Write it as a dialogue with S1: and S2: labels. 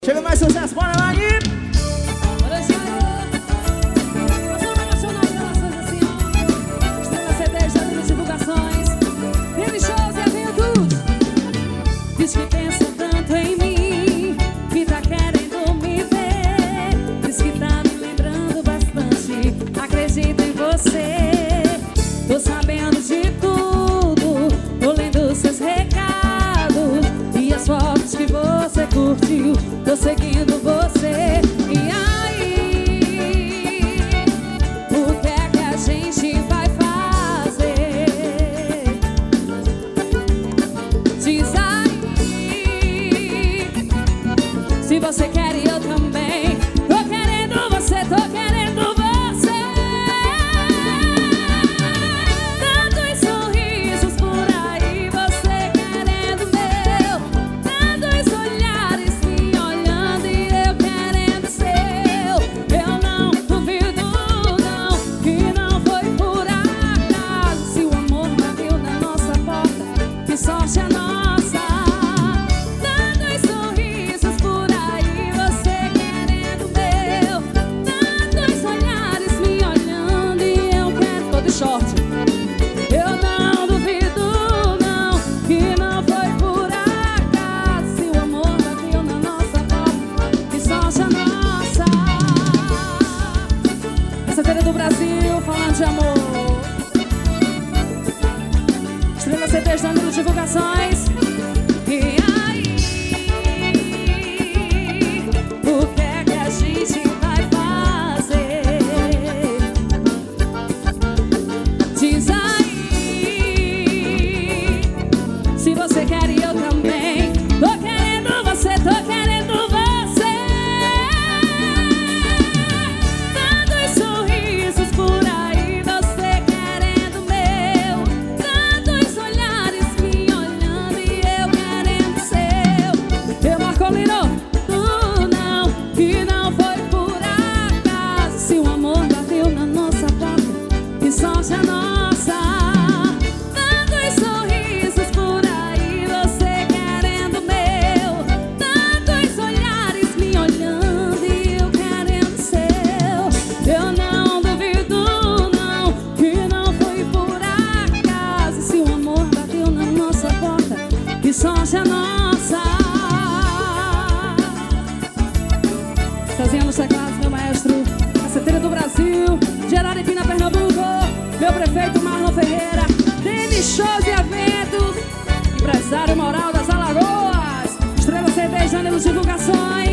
S1: Chega mais sucesso, bora lá, Nip!
S2: Diz que pensa tanto em mim, que tá querendo me ver. Diz que tá me lembrando bastante, acredito em você. Tô sabendo de tudo, tô lendo seus recados e as fotos que você curtiu, tô seguindo você. E aí, o que é que a gente vai fazer? Diz aí, se você quer e eu também. Tô querendo você, tô querendo você. Tantos sorrisos por aí, você querendo meu. Tantos olhares me olhando e eu querendo seu. Eu não duvido não, que não foi por acaso. Se o amor bateu na nossa porta, que sorte a nossa. Eu não duvido não, que não foi por acaso. Se o amor bateu na nossa porta, que sorte a nossa. Essa tela do Brasil falando de amor. Estrela CDs dando divulgações. E aí, o que é que a gente vai fazer? Diz aí, se você quer e eu também. Tô querendo você, tô querendo você. Tantos sorrisos por aí, você querendo meu. Tantos olhares me olhando e eu querendo seu. Eu Marcolino, tu não, que não foi por acaso. Se o amor bateu na nossa porta, que sorte a nossa. Sorte a nossa. Fazendo os teclados, meu maestro, a CT do Brasil, de Araripina, Pernambuco, meu prefeito Marlon Ferreira, Denis Shows e Eventos, empresário moral das Alagoas, Estrela CDs, Janela Divulgações.